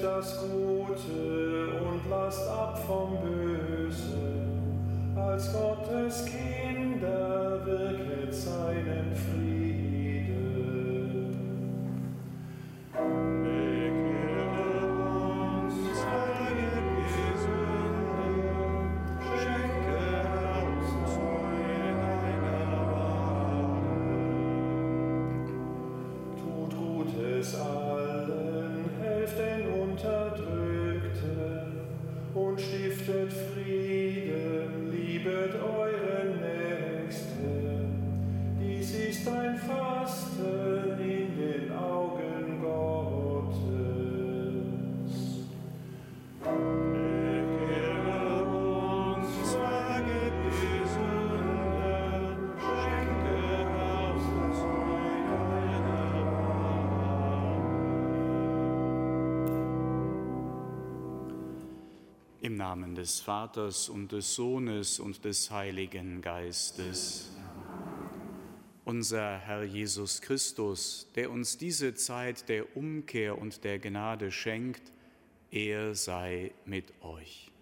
das Gute und lasst ab vom Bösen. Als Gottes Kinder wirket seinen Frieden. Bekehre uns, vergib die Sünden, schenke uns Neuen deiner Gnade. Tut Gutes allen, helft den Unterdrückten und stiftet Frieden, liebet euren Nächsten. Dies ist ein Fasten in den Augen Gottes. Bekehre uns, vergib die Sünden, schenke uns deine Im Namen des Vaters und des Sohnes und des Heiligen Geistes. Unser Herr Jesus Christus, der uns diese Zeit der Umkehr und der Gnade schenkt, er sei mit euch.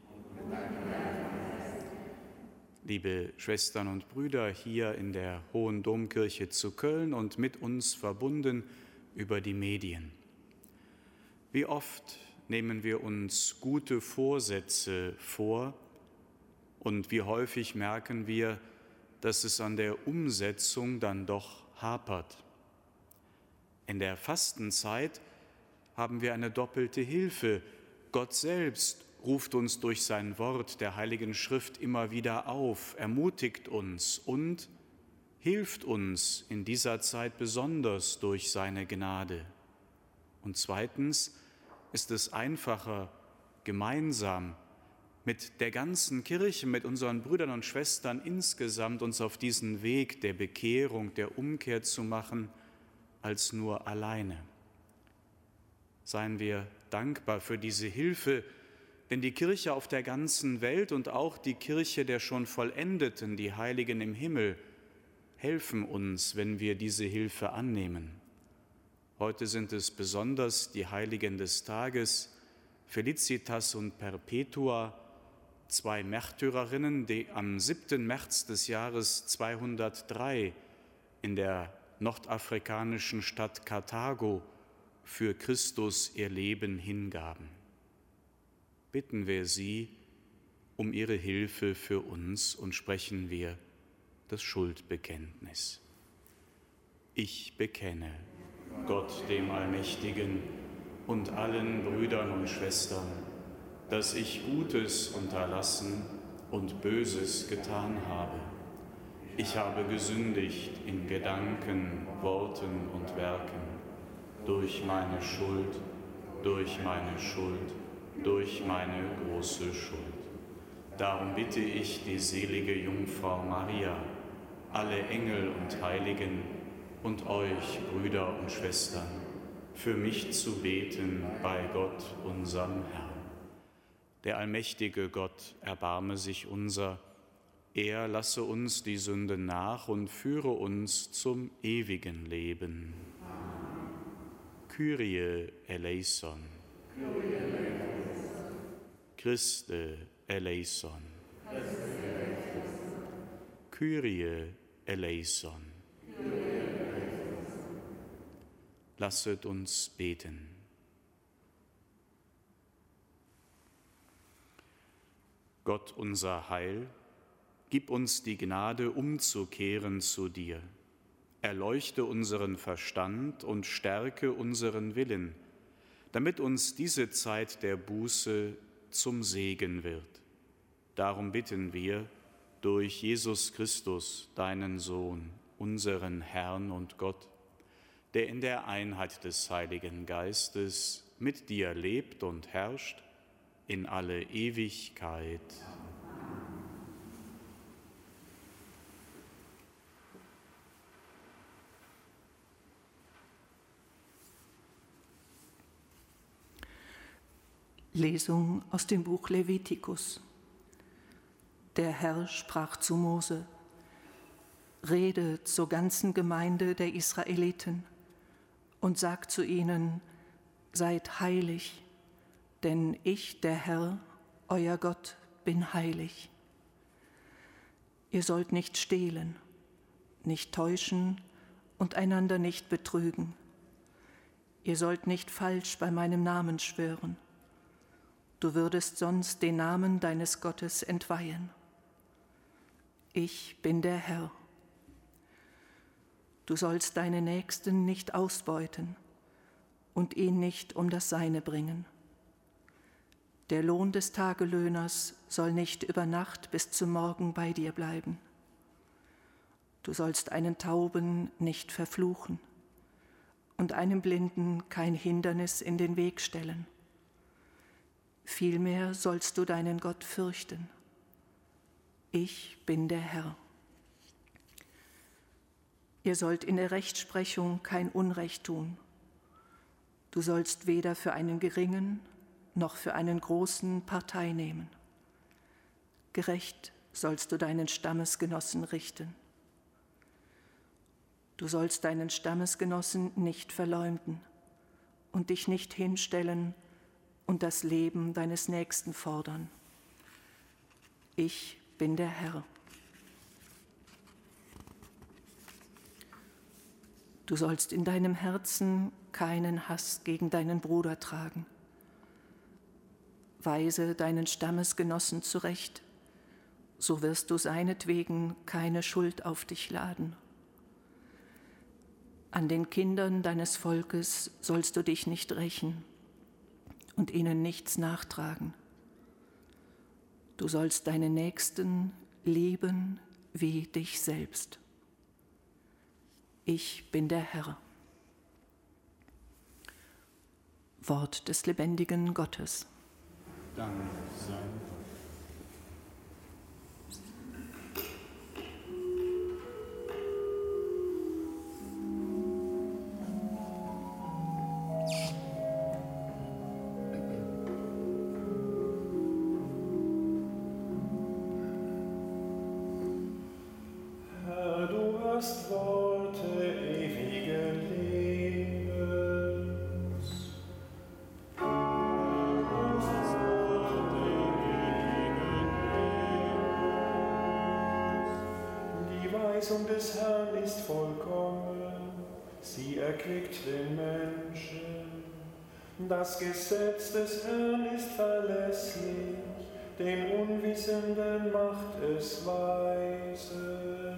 Liebe Schwestern und Brüder hier in der Hohen Domkirche zu Köln und mit uns verbunden über die Medien. Wie oft nehmen wir uns gute Vorsätze vor und wie häufig merken wir, dass es an der Umsetzung dann doch hapert. In der Fastenzeit haben wir eine doppelte Hilfe. Gott selbst ruft uns durch sein Wort der Heiligen Schrift immer wieder auf, ermutigt uns und hilft uns in dieser Zeit besonders durch seine Gnade. Und zweitens ist es einfacher, gemeinsam mit der ganzen Kirche, mit unseren Brüdern und Schwestern insgesamt uns auf diesen Weg der Bekehrung, der Umkehr zu machen, als nur alleine. Seien wir dankbar für diese Hilfe, denn die Kirche auf der ganzen Welt und auch die Kirche der schon Vollendeten, die Heiligen im Himmel, helfen uns, wenn wir diese Hilfe annehmen. Heute sind es besonders die Heiligen des Tages, Felicitas und Perpetua, zwei Märtyrerinnen, die am 7. März des Jahres 203 in der nordafrikanischen Stadt Karthago für Christus ihr Leben hingaben. Bitten wir sie um ihre Hilfe für uns und sprechen wir das Schuldbekenntnis. Ich bekenne Gott dem Allmächtigen und allen Brüdern und Schwestern, dass ich Gutes unterlassen und Böses getan habe. Ich habe gesündigt in Gedanken, Worten und Werken, durch meine Schuld, durch meine große Schuld. Darum bitte ich die selige Jungfrau Maria, alle Engel und Heiligen und euch, Brüder und Schwestern, für mich zu beten bei Gott, unserem Herrn. Der allmächtige Gott erbarme sich unser, er lasse uns die Sünde nach und führe uns zum ewigen Leben. Amen. Kyrie eleison. Kyrie eleison. Christe eleison. Kyrie eleison. Lasset uns beten. Gott, unser Heil, gib uns die Gnade, umzukehren zu dir. Erleuchte unseren Verstand und stärke unseren Willen, damit uns diese Zeit der Buße zum Segen wird. Darum bitten wir durch Jesus Christus, deinen Sohn, unseren Herrn und Gott, der in der Einheit des Heiligen Geistes mit dir lebt und herrscht in alle Ewigkeit. Lesung aus dem Buch Levitikus. Der Herr sprach zu Mose: Rede zur ganzen Gemeinde der Israeliten und sag zu ihnen: Seid heilig, Denn ich, der Herr, euer Gott, bin heilig. Ihr sollt nicht stehlen, nicht täuschen und einander nicht betrügen. Ihr sollt nicht falsch bei meinem Namen schwören. Du würdest sonst den Namen deines Gottes entweihen. Ich bin der Herr. Du sollst deinen Nächsten nicht ausbeuten und ihn nicht um das Seine bringen. Der Lohn des Tagelöhners soll nicht über Nacht bis zum Morgen bei dir bleiben. Du sollst einen Tauben nicht verfluchen und einem Blinden kein Hindernis in den Weg stellen. Vielmehr sollst du deinen Gott fürchten. Ich bin der Herr. Ihr sollt in der Rechtsprechung kein Unrecht tun. Du sollst weder für einen Geringen noch für einen Großen Partei nehmen. Gerecht sollst du deinen Stammesgenossen richten. Du sollst deinen Stammesgenossen nicht verleumden und dich nicht hinstellen und das Leben deines Nächsten fordern. Ich bin der Herr. Du sollst in deinem Herzen keinen Hass gegen deinen Bruder tragen. Weise deinen Stammesgenossen zurecht, so wirst du seinetwegen keine Schuld auf dich laden. An den Kindern deines Volkes sollst du dich nicht rächen und ihnen nichts nachtragen. Du sollst deinen Nächsten lieben wie dich selbst. Ich bin der Herr. Wort des lebendigen Gottes. Dank sei Gott. Herr, du hast Worte ewigen Lebens. Die Weisung des Herrn ist vollkommen, sie erquickt den Menschen. Das Gesetz des Herrn ist verlässlich, den Unwissenden macht es weise.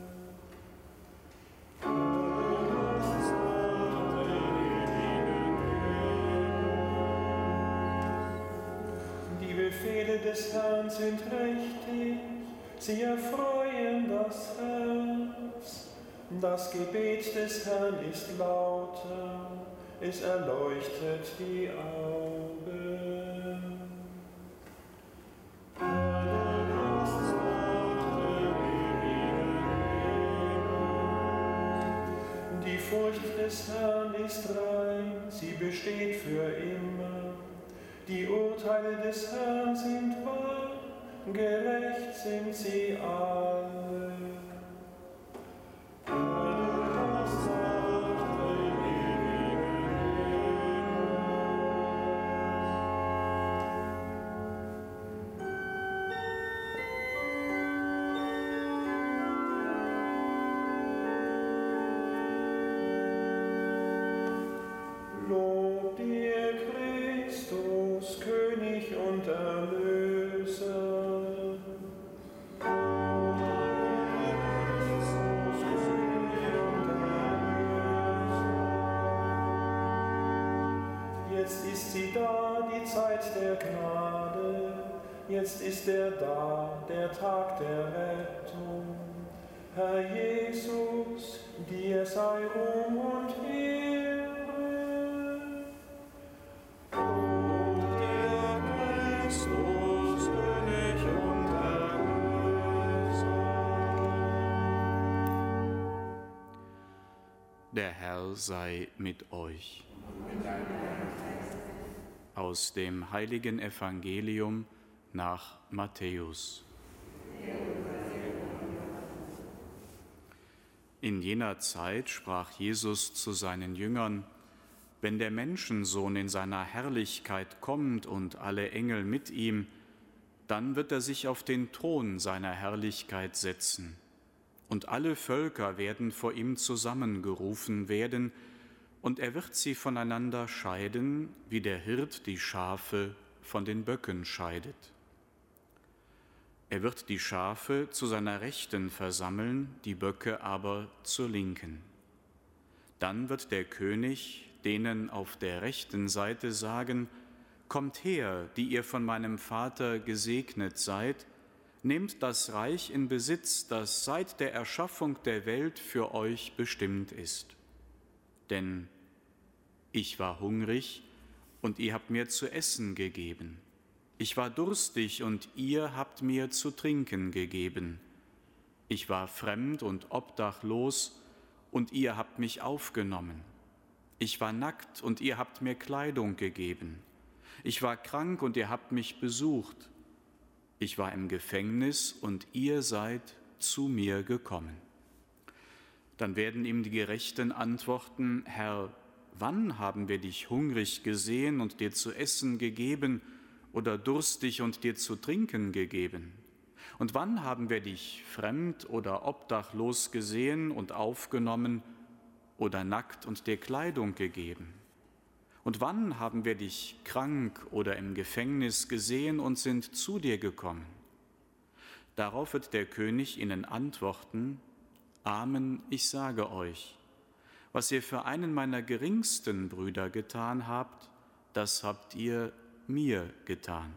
Die Befehle des Herrn sind richtig, sie erfreuen das Herz. Das Gebet des Herrn ist lauter, es erleuchtet die Augen. Die Furcht des Herrn ist rein, sie besteht für immer. Die Urteile des Herrn sind wahr, gerecht sind sie alle. Lob dir, Christus, König und Erlöser. Jetzt ist sie da, die Zeit der Gnade. Jetzt ist er da, der Tag der Rettung. Herr Jesus, dir sei Ruhm und Ehre. Der Herr sei mit euch. Aus dem heiligen Evangelium nach Matthäus. In jener Zeit sprach Jesus zu seinen Jüngern: wenn der Menschensohn in seiner Herrlichkeit kommt und alle Engel mit ihm, dann wird er sich auf den Thron seiner Herrlichkeit setzen. Und alle Völker werden vor ihm zusammengerufen werden, und er wird sie voneinander scheiden, wie der Hirt die Schafe von den Böcken scheidet. Er wird die Schafe zu seiner Rechten versammeln, die Böcke aber zur Linken. Dann wird der König denen auf der rechten Seite sagen: Kommt her, die ihr von meinem Vater gesegnet seid, nehmt das Reich in Besitz, das seit der Erschaffung der Welt für euch bestimmt ist. Denn ich war hungrig, und ihr habt mir zu essen gegeben. Ich war durstig, und ihr habt mir zu trinken gegeben. Ich war fremd und obdachlos, und ihr habt mich aufgenommen. Ich war nackt, und ihr habt mir Kleidung gegeben. Ich war krank, und ihr habt mich besucht. Ich war im Gefängnis, und ihr seid zu mir gekommen. Dann werden ihm die Gerechten antworten: Herr, wann haben wir dich hungrig gesehen und dir zu essen gegeben, oder durstig und dir zu trinken gegeben? Und wann haben wir dich fremd oder obdachlos gesehen und aufgenommen, oder nackt und dir Kleidung gegeben? Und wann haben wir dich krank oder im Gefängnis gesehen und sind zu dir gekommen? Darauf wird der König ihnen antworten: Amen, ich sage euch, was ihr für einen meiner geringsten Brüder getan habt, das habt ihr mir getan.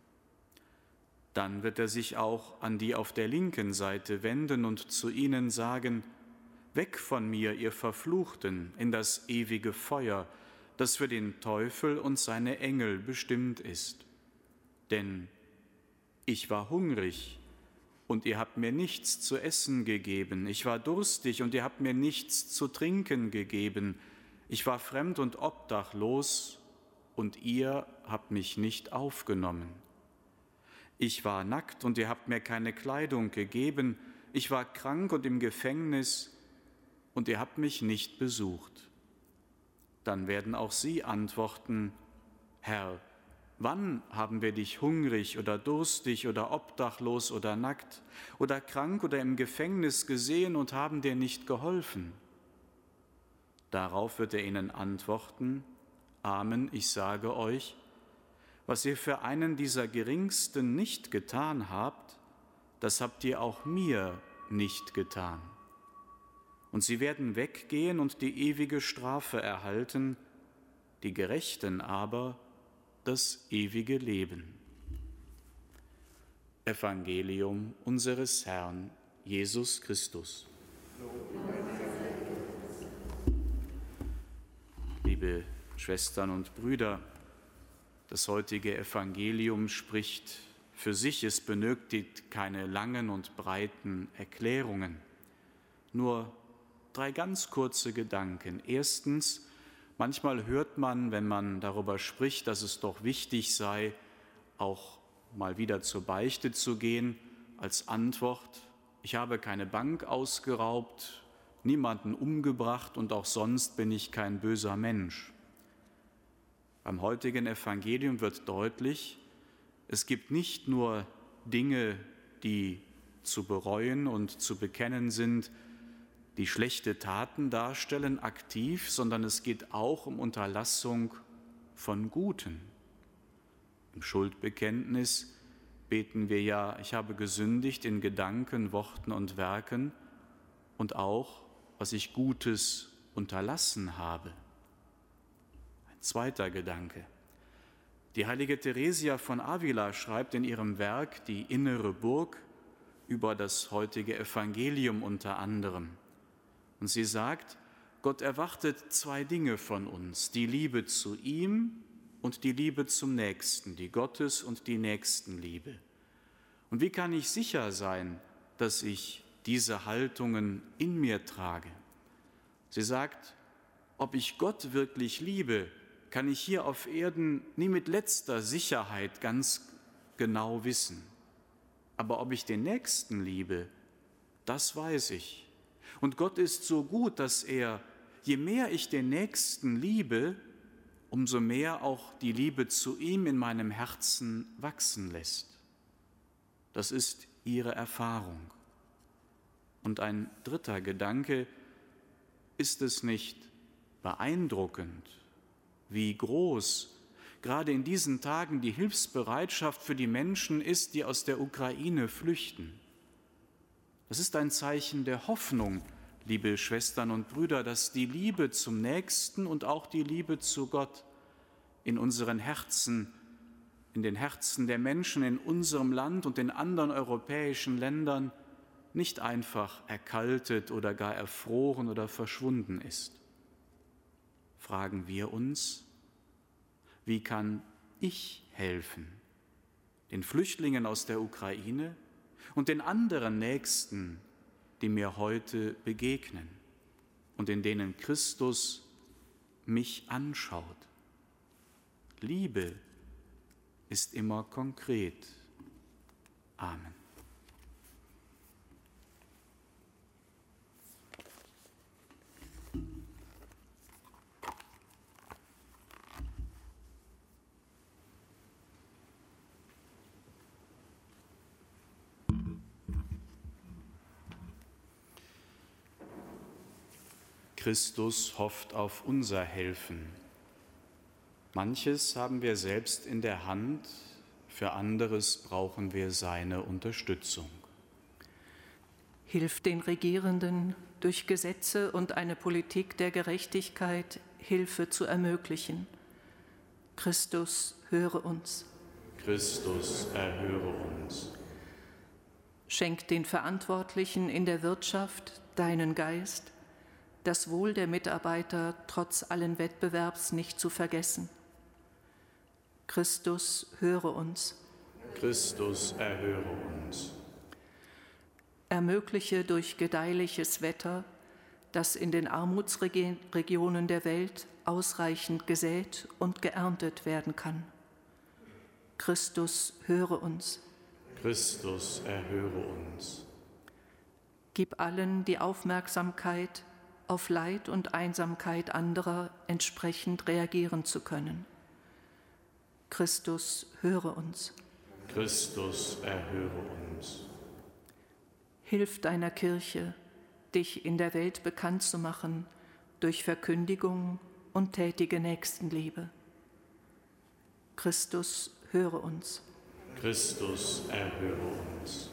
Dann wird er sich auch an die auf der linken Seite wenden und zu ihnen sagen: Weg von mir, ihr Verfluchten, in das ewige Feuer, das für den Teufel und seine Engel bestimmt ist. Denn ich war hungrig, und ihr habt mir nichts zu essen gegeben. Ich war durstig, und ihr habt mir nichts zu trinken gegeben. Ich war fremd und obdachlos, und ihr habt mich nicht aufgenommen. Ich war nackt, und ihr habt mir keine Kleidung gegeben. Ich war krank und im Gefängnis, und ihr habt mich nicht besucht. Dann werden auch sie antworten: Herr, wann haben wir dich hungrig oder durstig oder obdachlos oder nackt oder krank oder im Gefängnis gesehen und haben dir nicht geholfen? Darauf wird er ihnen antworten: Amen, ich sage euch, was ihr für einen dieser Geringsten nicht getan habt, das habt ihr auch mir nicht getan. Und sie werden weggehen und die ewige Strafe erhalten, die Gerechten aber das ewige Leben. Evangelium unseres Herrn Jesus Christus. Liebe Schwestern und Brüder, das heutige Evangelium spricht für sich. Es benötigt keine langen und breiten Erklärungen. Nur 3 ganz kurze Gedanken. Erstens: Manchmal hört man, wenn man darüber spricht, dass es doch wichtig sei, auch mal wieder zur Beichte zu gehen, als Antwort: Ich habe keine Bank ausgeraubt, niemanden umgebracht und auch sonst bin ich kein böser Mensch. Beim heutigen Evangelium wird deutlich, es gibt nicht nur Dinge, die zu bereuen und zu bekennen sind, die schlechte Taten darstellen, aktiv, sondern es geht auch um Unterlassung von Guten. Im Schuldbekenntnis beten wir ja: Ich habe gesündigt in Gedanken, Worten und Werken, und auch, was ich Gutes unterlassen habe. Ein zweiter Gedanke. Die heilige Theresia von Avila schreibt in ihrem Werk Die innere Burg über das heutige Evangelium unter anderem. Und sie sagt: Gott erwartet 2 Dinge von uns: die Liebe zu ihm und die Liebe zum Nächsten, die Gottes- und die Nächstenliebe. Und wie kann ich sicher sein, dass ich diese Haltungen in mir trage? Sie sagt, ob ich Gott wirklich liebe, kann ich hier auf Erden nie mit letzter Sicherheit ganz genau wissen. Aber ob ich den Nächsten liebe, das weiß ich. Und Gott ist so gut, dass er, je mehr ich den Nächsten liebe, umso mehr auch die Liebe zu ihm in meinem Herzen wachsen lässt. Das ist ihre Erfahrung. Und ein dritter Gedanke: Ist es nicht beeindruckend, wie groß gerade in diesen Tagen die Hilfsbereitschaft für die Menschen ist, die aus der Ukraine flüchten? Das ist ein Zeichen der Hoffnung, liebe Schwestern und Brüder, dass die Liebe zum Nächsten und auch die Liebe zu Gott in unseren Herzen, in den Herzen der Menschen in unserem Land und in anderen europäischen Ländern nicht einfach erkaltet oder gar erfroren oder verschwunden ist. Fragen wir uns: Wie kann ich helfen, den Flüchtlingen aus der Ukraine und den anderen Nächsten, die mir heute begegnen und in denen Christus mich anschaut? Liebe ist immer konkret. Amen. Christus hofft auf unser Helfen. Manches haben wir selbst in der Hand, für anderes brauchen wir seine Unterstützung. Hilf den Regierenden, durch Gesetze und eine Politik der Gerechtigkeit Hilfe zu ermöglichen. Christus, höre uns. Christus, erhöre uns. Schenk den Verantwortlichen in der Wirtschaft deinen Geist, das Wohl der Mitarbeiter trotz allen Wettbewerbs nicht zu vergessen. Christus, höre uns. Christus, erhöre uns. Ermögliche durch gedeihliches Wetter, dass in den Armutsregionen der Welt ausreichend gesät und geerntet werden kann. Christus, höre uns. Christus, erhöre uns. Gib allen die Aufmerksamkeit, auf Leid und Einsamkeit anderer entsprechend reagieren zu können. Christus, höre uns. Christus, erhöre uns. Hilf deiner Kirche, dich in der Welt bekannt zu machen durch Verkündigung und tätige Nächstenliebe. Christus, höre uns. Christus, erhöre uns.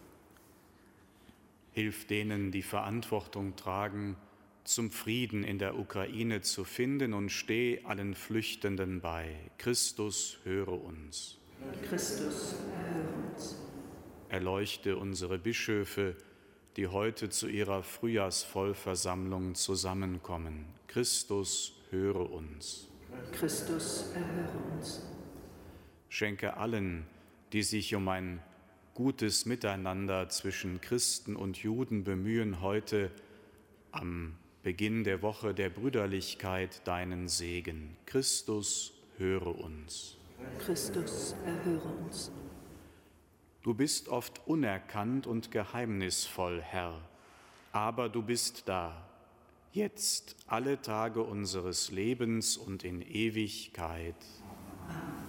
Hilf denen, die Verantwortung tragen, zum Frieden in der Ukraine zu finden, und steh allen Flüchtenden bei. Christus, höre uns. Christus, erhöre uns. Erleuchte unsere Bischöfe, die heute zu ihrer Frühjahrsvollversammlung zusammenkommen. Christus, höre uns. Christus, erhöre uns. Schenke allen, die sich um ein gutes Miteinander zwischen Christen und Juden bemühen, heute am Beginn der Woche der Brüderlichkeit deinen Segen. Christus, höre uns. Christus, erhöre uns. Du bist oft unerkannt und geheimnisvoll, Herr, aber du bist da, jetzt alle Tage unseres Lebens und in Ewigkeit. Amen.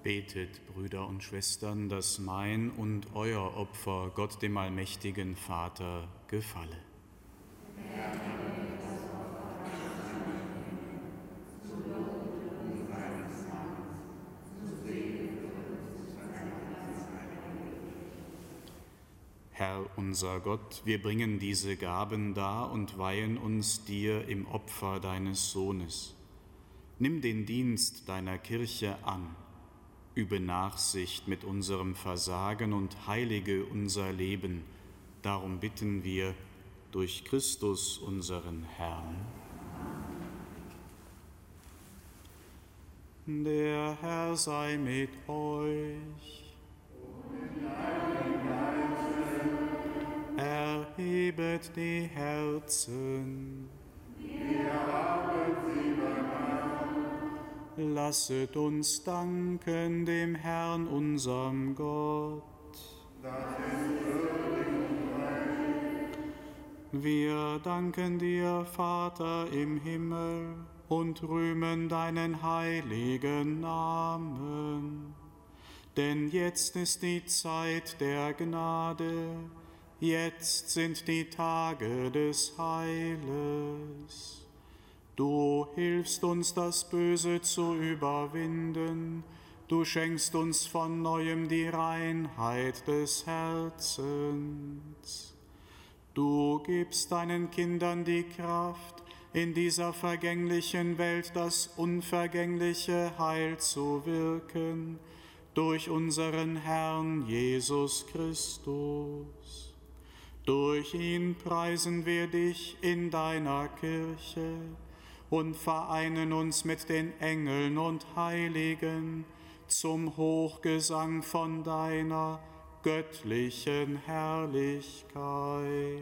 Betet, Brüder und Schwestern, dass mein und euer Opfer Gott dem allmächtigen Vater gefalle. Herr unser Gott, wir bringen diese Gaben dar und weihen uns dir im Opfer deines Sohnes. Nimm den Dienst deiner Kirche an, übe Nachsicht mit unserem Versagen und heilige unser Leben. Darum bitten wir durch Christus unseren Herrn. Der Herr sei mit euch. Erhebet die Herzen. Wir haben sie beim Herrn. Lasset uns danken dem Herrn, unserem Gott. Das ist würdig und recht. Wir danken dir, Vater im Himmel, und rühmen deinen heiligen Namen. Denn jetzt ist die Zeit der Gnade, jetzt sind die Tage des Heiles. Du hilfst uns, das Böse zu überwinden, du schenkst uns von Neuem die Reinheit des Herzens. Du gibst deinen Kindern die Kraft, in dieser vergänglichen Welt das unvergängliche Heil zu wirken, durch unseren Herrn Jesus Christus. Durch ihn preisen wir dich in deiner Kirche und vereinen uns mit den Engeln und Heiligen zum Hochgesang von deiner göttlichen Herrlichkeit.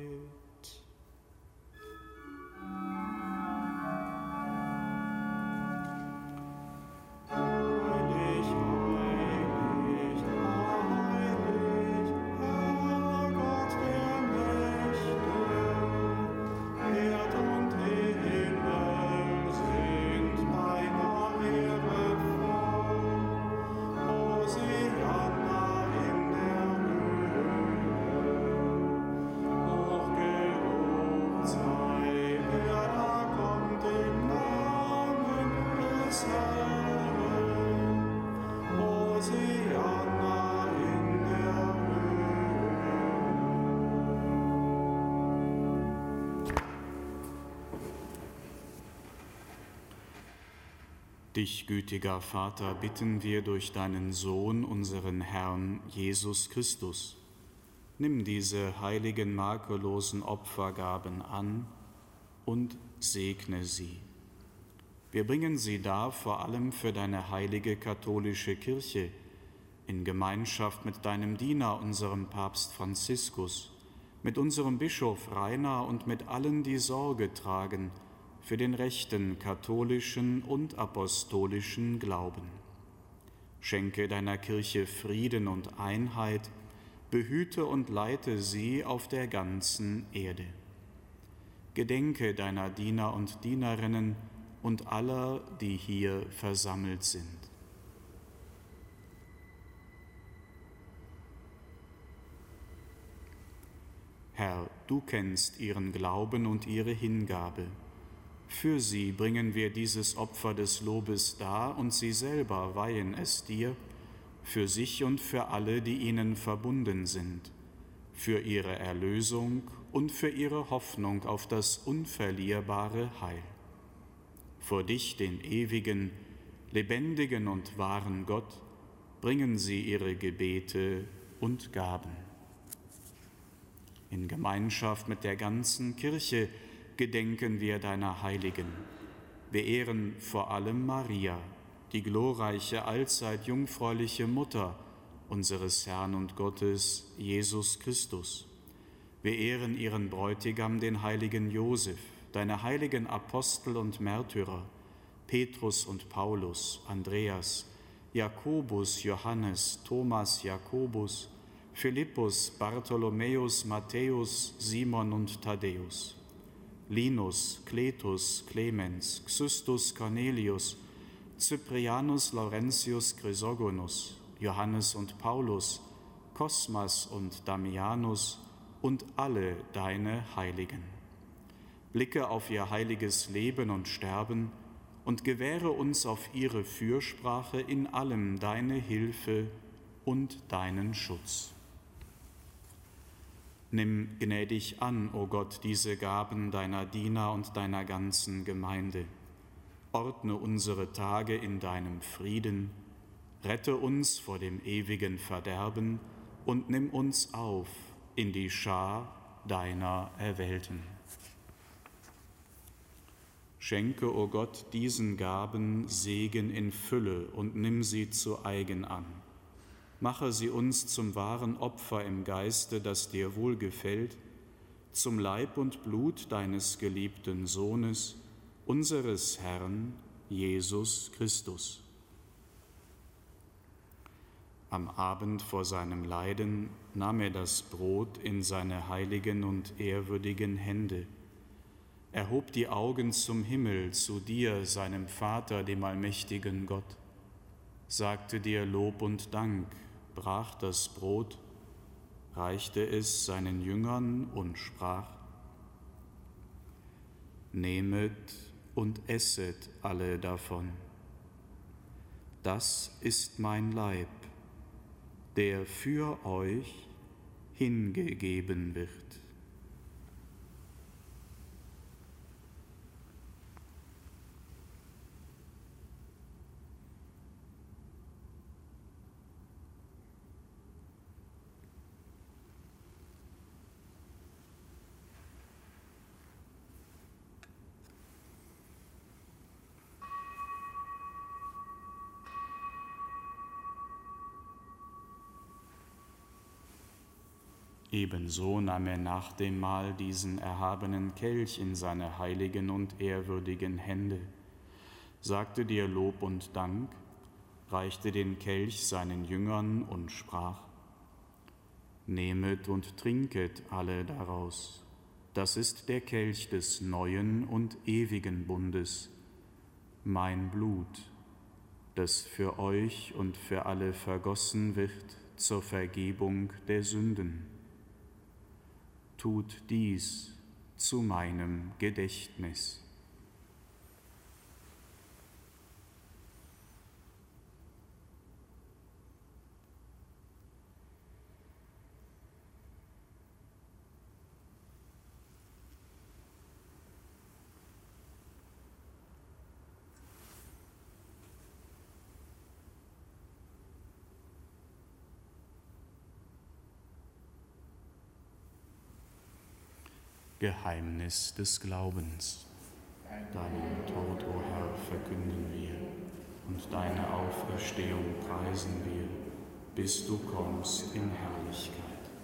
Dich, gütiger Vater, bitten wir durch deinen Sohn, unseren Herrn Jesus Christus. Nimm diese heiligen, makellosen Opfergaben an und segne sie. Wir bringen sie dar vor allem für deine heilige katholische Kirche, in Gemeinschaft mit deinem Diener, unserem Papst Franziskus, mit unserem Bischof Rainer und mit allen, die Sorge tragen für den rechten katholischen und apostolischen Glauben. Schenke deiner Kirche Frieden und Einheit, behüte und leite sie auf der ganzen Erde. Gedenke deiner Diener und Dienerinnen und aller, die hier versammelt sind. Herr, du kennst ihren Glauben und ihre Hingabe. Für sie bringen wir dieses Opfer des Lobes dar und sie selber weihen es dir, für sich und für alle, die ihnen verbunden sind, für ihre Erlösung und für ihre Hoffnung auf das unverlierbare Heil. Vor dich, den ewigen, lebendigen und wahren Gott, bringen sie ihre Gebete und Gaben. In Gemeinschaft mit der ganzen Kirche gedenken wir deiner Heiligen. Wir ehren vor allem Maria, die glorreiche, allzeit jungfräuliche Mutter unseres Herrn und Gottes, Jesus Christus. Wir ehren ihren Bräutigam, den heiligen Josef, deine heiligen Apostel und Märtyrer, Petrus und Paulus, Andreas, Jakobus, Johannes, Thomas, Jakobus, Philippus, Bartholomäus, Matthäus, Simon und Thaddäus, Linus, Cletus, Clemens, Xystus, Cornelius, Cyprianus, Laurentius, Chrysogonus, Johannes und Paulus, Kosmas und Damianus und alle deine Heiligen. Blicke auf ihr heiliges Leben und Sterben und gewähre uns auf ihre Fürsprache in allem deine Hilfe und deinen Schutz. Nimm gnädig an, o Gott, diese Gaben deiner Diener und deiner ganzen Gemeinde. Ordne unsere Tage in deinem Frieden, rette uns vor dem ewigen Verderben und nimm uns auf in die Schar deiner Erwählten. Schenke, o Gott, diesen Gaben Segen in Fülle und nimm sie zu eigen an. Mache sie uns zum wahren Opfer im Geiste, das dir wohlgefällt, zum Leib und Blut deines geliebten Sohnes, unseres Herrn Jesus Christus. Am Abend vor seinem Leiden nahm er das Brot in seine heiligen und ehrwürdigen Hände, erhob die Augen zum Himmel, zu dir, seinem Vater, dem allmächtigen Gott, sagte dir Lob und Dank, brach das Brot, reichte es seinen Jüngern und sprach: Nehmet und esset alle davon. Das ist mein Leib, der für euch hingegeben wird. Ebenso nahm er nach dem Mahl diesen erhabenen Kelch in seine heiligen und ehrwürdigen Hände, sagte dir Lob und Dank, reichte den Kelch seinen Jüngern und sprach: Nehmet und trinket alle daraus. Das ist der Kelch des neuen und ewigen Bundes, mein Blut, das für euch und für alle vergossen wird zur Vergebung der Sünden. Tut dies zu meinem Gedächtnis. Geheimnis des Glaubens. Deinen Tod, o Herr, verkünden wir, und deine Auferstehung preisen wir, bis du kommst in Herrlichkeit.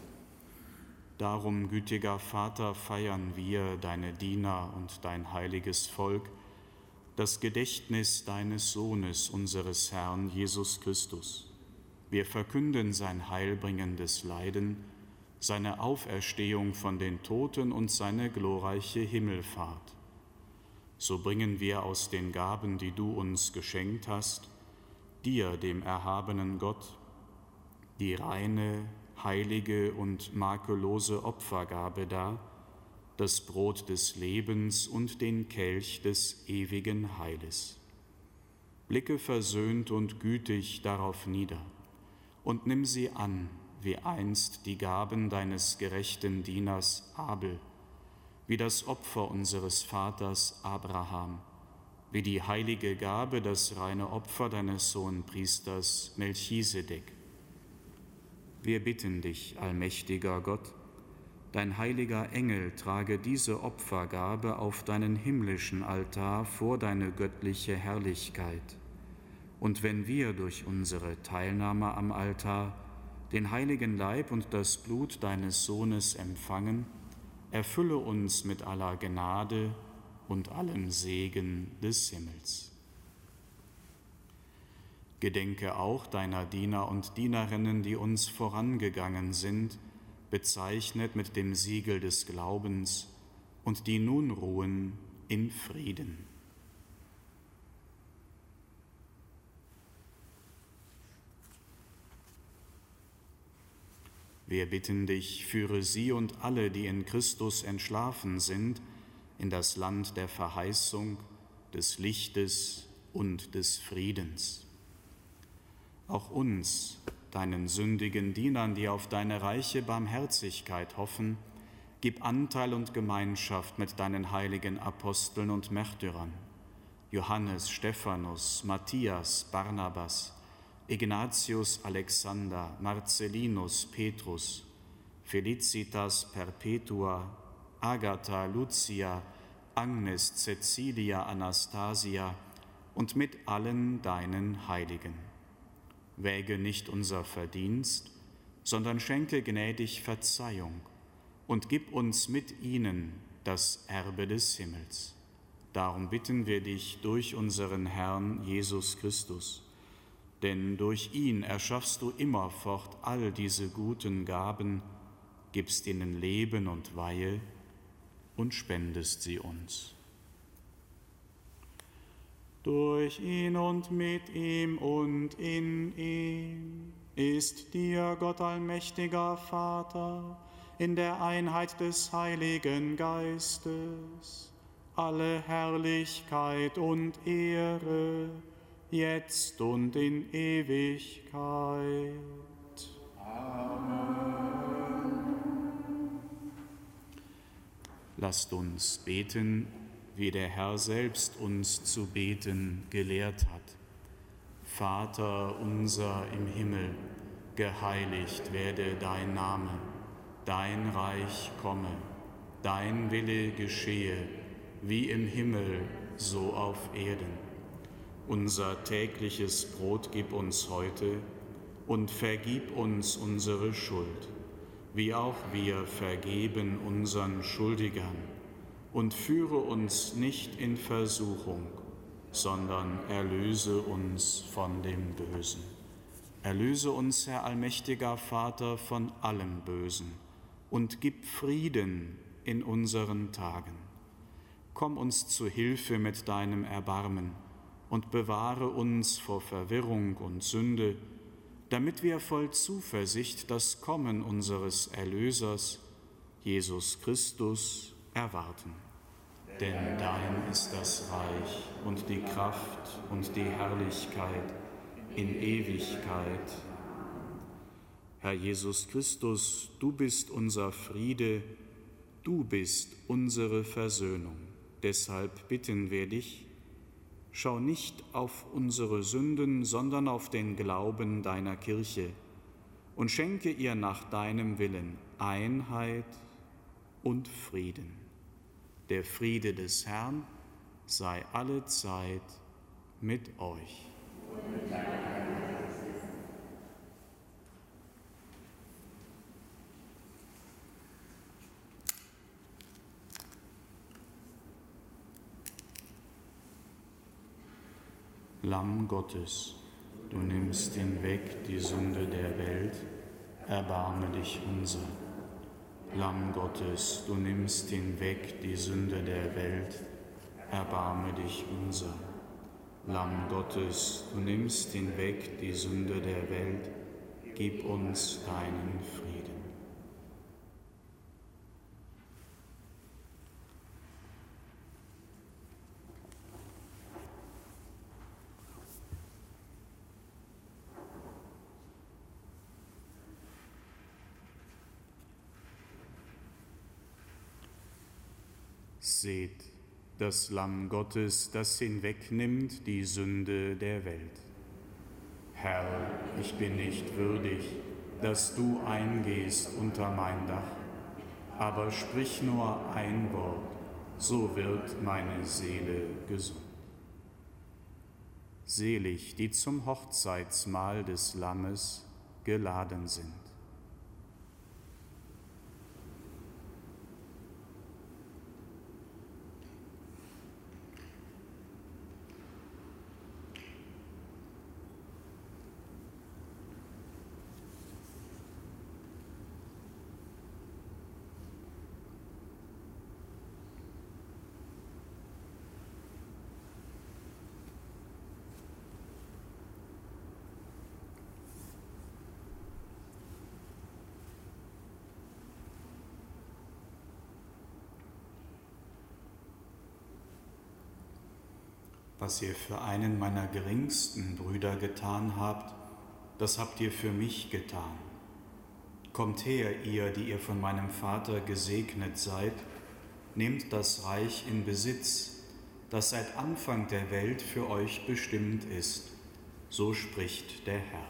Darum, gütiger Vater, feiern wir, deine Diener und dein heiliges Volk, das Gedächtnis deines Sohnes, unseres Herrn Jesus Christus. Wir verkünden sein heilbringendes Leiden, seine Auferstehung von den Toten und seine glorreiche Himmelfahrt. So bringen wir aus den Gaben, die du uns geschenkt hast, dir, dem erhabenen Gott, die reine, heilige und makellose Opfergabe dar, das Brot des Lebens und den Kelch des ewigen Heiles. Blicke versöhnt und gütig darauf nieder und nimm sie an, wie einst die Gaben deines gerechten Dieners Abel, wie das Opfer unseres Vaters Abraham, wie die heilige Gabe, das reine Opfer deines Hohenpriesters Melchisedek. Wir bitten dich, allmächtiger Gott, dein heiliger Engel trage diese Opfergabe auf deinen himmlischen Altar vor deine göttliche Herrlichkeit. Und wenn wir durch unsere Teilnahme am Altar den heiligen Leib und das Blut deines Sohnes empfangen, erfülle uns mit aller Gnade und allem Segen des Himmels. Gedenke auch deiner Diener und Dienerinnen, die uns vorangegangen sind, bezeichnet mit dem Siegel des Glaubens, und die nun ruhen in Frieden. Wir bitten dich, führe sie und alle, die in Christus entschlafen sind, in das Land der Verheißung, des Lichtes und des Friedens. Auch uns, deinen sündigen Dienern, die auf deine reiche Barmherzigkeit hoffen, gib Anteil und Gemeinschaft mit deinen heiligen Aposteln und Märtyrern, Johannes, Stephanus, Matthias, Barnabas, Ignatius, Alexander, Marcellinus, Petrus, Felicitas Perpetua, Agatha, Lucia, Agnes, Cecilia, Anastasia und mit allen deinen Heiligen. Wäge nicht unser Verdienst, sondern schenke gnädig Verzeihung und gib uns mit ihnen das Erbe des Himmels. Darum bitten wir dich durch unseren Herrn Jesus Christus, denn durch ihn erschaffst du immerfort all diese guten Gaben, gibst ihnen Leben und Weihe und spendest sie uns. Durch ihn und mit ihm und in ihm ist dir, Gott allmächtiger Vater, in der Einheit des Heiligen Geistes, alle Herrlichkeit und Ehre, jetzt und in Ewigkeit. Amen. Lasst uns beten, wie der Herr selbst uns zu beten gelehrt hat. Vater unser im Himmel, geheiligt werde dein Name, dein Reich komme, dein Wille geschehe, wie im Himmel, so auf Erden. Unser tägliches Brot gib uns heute und vergib uns unsere Schuld, wie auch wir vergeben unseren Schuldigern. Und führe uns nicht in Versuchung, sondern erlöse uns von dem Bösen. Erlöse uns, Herr allmächtiger Vater, von allem Bösen und gib Frieden in unseren Tagen. Komm uns zu Hilfe mit deinem Erbarmen und bewahre uns vor Verwirrung und Sünde, damit wir voll Zuversicht das Kommen unseres Erlösers, Jesus Christus, erwarten. Denn dein ist das Reich und die Kraft und die Herrlichkeit in Ewigkeit. Herr Jesus Christus, du bist unser Friede, du bist unsere Versöhnung. Deshalb bitten wir dich, schau nicht auf unsere Sünden, sondern auf den Glauben deiner Kirche und schenke ihr nach deinem Willen Einheit und Frieden. Der Friede des Herrn sei allezeit mit euch. Lamm Gottes, du nimmst hinweg die Sünde der Welt, erbarme dich unser. Lamm Gottes, du nimmst hinweg die Sünde der Welt, erbarme dich unser. Lamm Gottes, du nimmst hinweg die Sünde der Welt, gib uns deinen Frieden. Seht, das Lamm Gottes, das hinwegnimmt die Sünde der Welt. Herr, ich bin nicht würdig, dass du eingehst unter mein Dach, aber sprich nur ein Wort, so wird meine Seele gesund. Selig, die zum Hochzeitsmahl des Lammes geladen sind. Was ihr für einen meiner geringsten Brüder getan habt, das habt ihr für mich getan. Kommt her, ihr, die ihr von meinem Vater gesegnet seid, nehmt das Reich in Besitz, das seit Anfang der Welt für euch bestimmt ist. So spricht der Herr.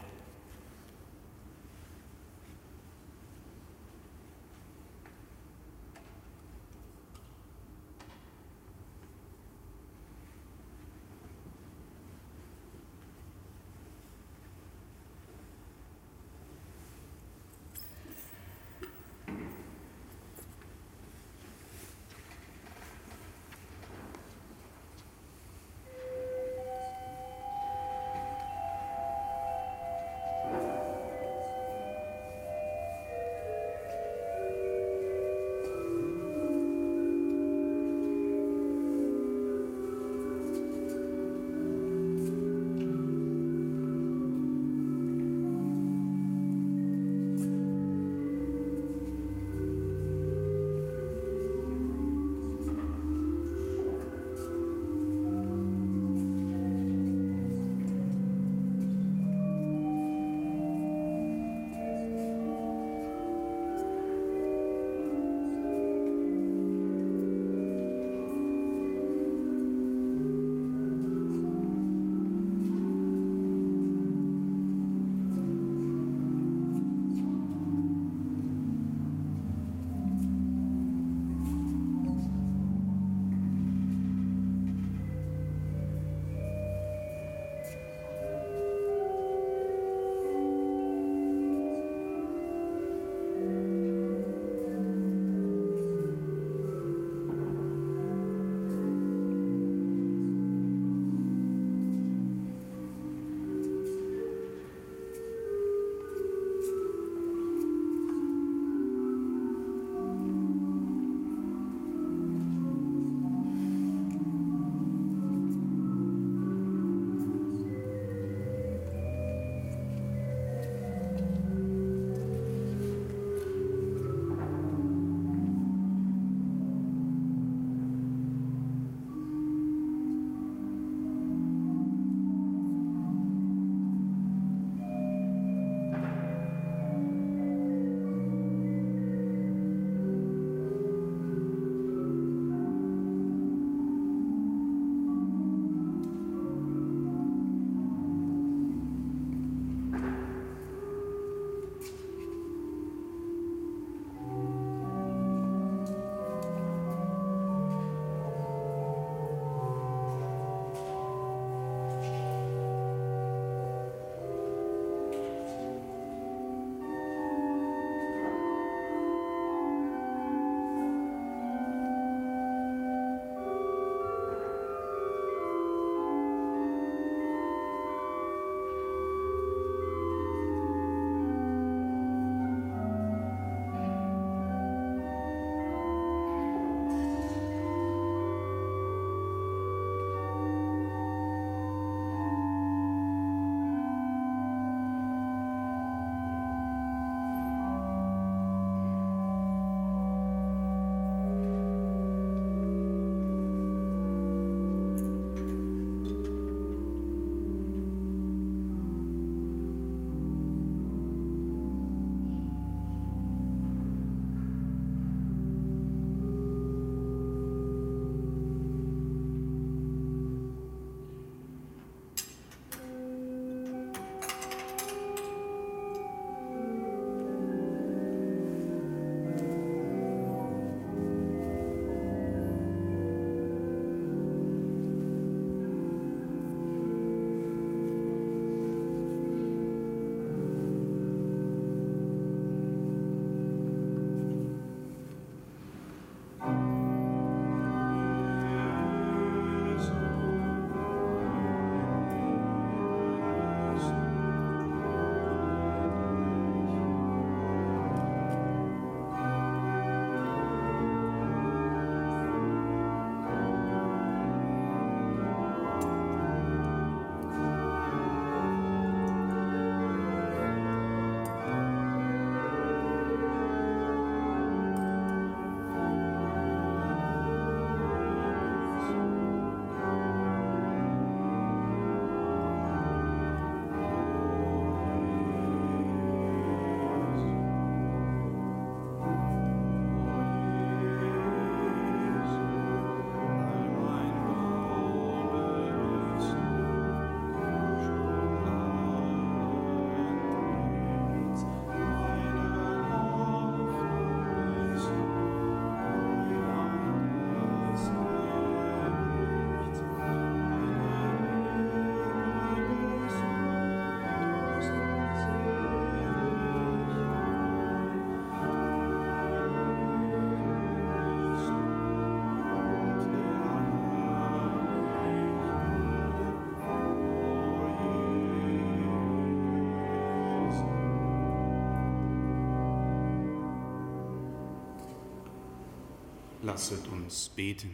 Lasset uns beten.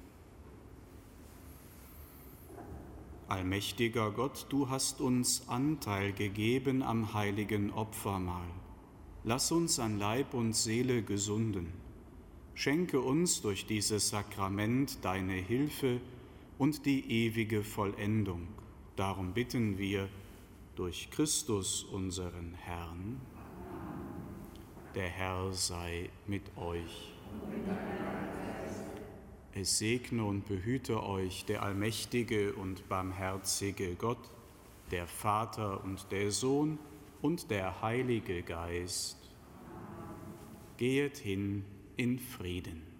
Allmächtiger Gott, du hast uns Anteil gegeben am heiligen Opfermahl. Lass uns an Leib und Seele gesunden. Schenke uns durch dieses Sakrament deine Hilfe und die ewige Vollendung. Darum bitten wir durch Christus, unseren Herrn. Der Herr sei mit euch. Es segne und behüte euch der allmächtige und barmherzige Gott, der Vater und der Sohn und der Heilige Geist. Gehet hin in Frieden.